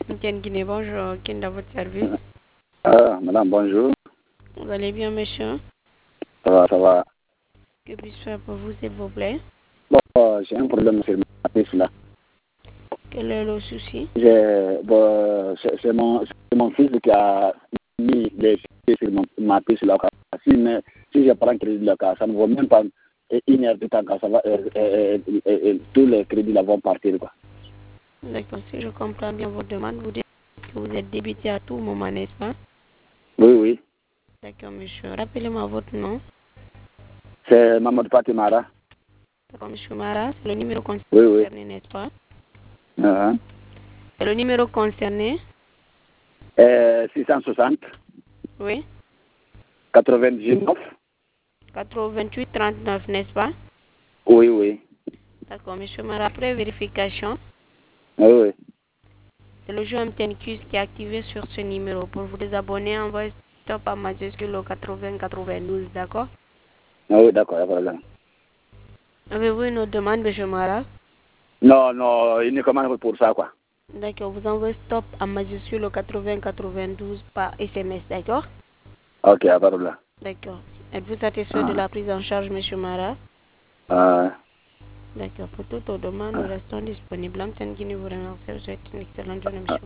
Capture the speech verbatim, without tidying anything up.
Etienne Guinée, bonjour. Qui est dans votre service? Ah, madame, bonjour. Vous allez bien, monsieur? Ça va, ça va. Que puis-je faire pour vous, s'il vous plaît? Bon, euh, j'ai un problème sur ma piste là. Quel est le souci? J'ai, bon, c'est c'est mon, c'est mon fils qui a mis les pieds sur mon, ma piste là. Si, mais, si je prends crédit là, ça ne vaut même pas une heure de temps quand ça va, et, et, et, et, tous les crédits là vont partir, quoi. D'accord, si je comprends bien votre demande, vous dites que vous êtes débité à tout moment, n'est-ce pas? Oui, oui. D'accord, monsieur. Rappelez-moi votre nom. C'est Mamadou Fatimara. D'accord, monsieur Mara, c'est le numéro concerné, Oui, oui. n'est-ce pas? Uh -huh. C'est le numéro concerné? euh, six cent soixante. Oui. quatre-vingt-dix-neuf. quatre-vingt-huit trente-neuf, n'est-ce pas? Oui, oui. D'accord, monsieur Mara, après vérification, Oui, oui. c'est le jeu M T N Q qui est activé sur ce numéro. Pour vous désabonner, envoyez stop à majuscule au quatre-vingts quatre-vingt-douze, d'accord? Ah oui, d'accord, il n'y a pas de problème. Avez-vous une autre demande, monsieur Mara? Non, non, uniquement pour ça, quoi. D'accord, vous envoyez stop à majuscule au quatre-vingts quatre-vingt-douze par S M S, d'accord? Ok, il n'y a pas de problème. D'accord. Êtes-vous satisfait Ah. de la prise en charge, monsieur Mara? Ah. D'accord, pour toute autre demande, nous restons disponibles. M T N Guinée vous remercie. Vous souhaite une excellente journée, monsieur.